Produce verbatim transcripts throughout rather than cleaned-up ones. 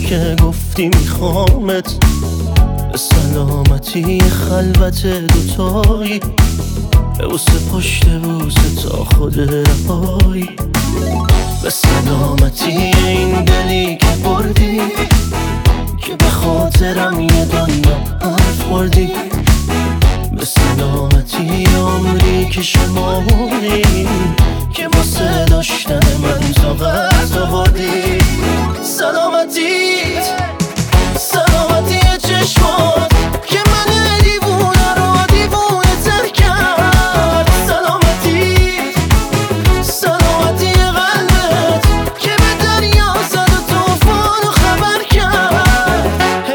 که گفتی میخوامت، به سلامتی خلوت دوتایی، به بوسه پشت بوسه تا خود رهایی، به سلامتی این دلی که بردی، که به خاطرم یه دنیا حرف خوردی، به سلامتی عمری که شمردی، که واسه داشتن من طاقت آوردی. سلامتیت، سلامتی چشمات که من دیوونه رو دیوونه تر کرد. سلامتیت، سلامتی قلبت که به دریا زد و طوفان رو خبر کرد.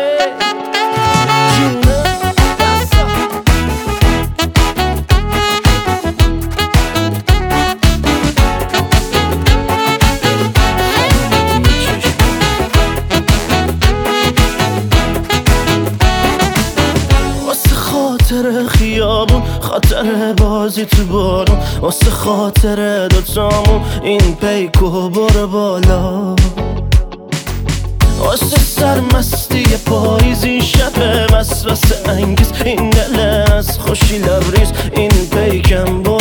خاطر خیابون، خاطر بازی تو بارون، واسه خاطر دوتامون این پیکو بر بالا، واسه سرمستی پاییزی شب وسوسه انگیز، این دل از خوشی لبریز، این پیکم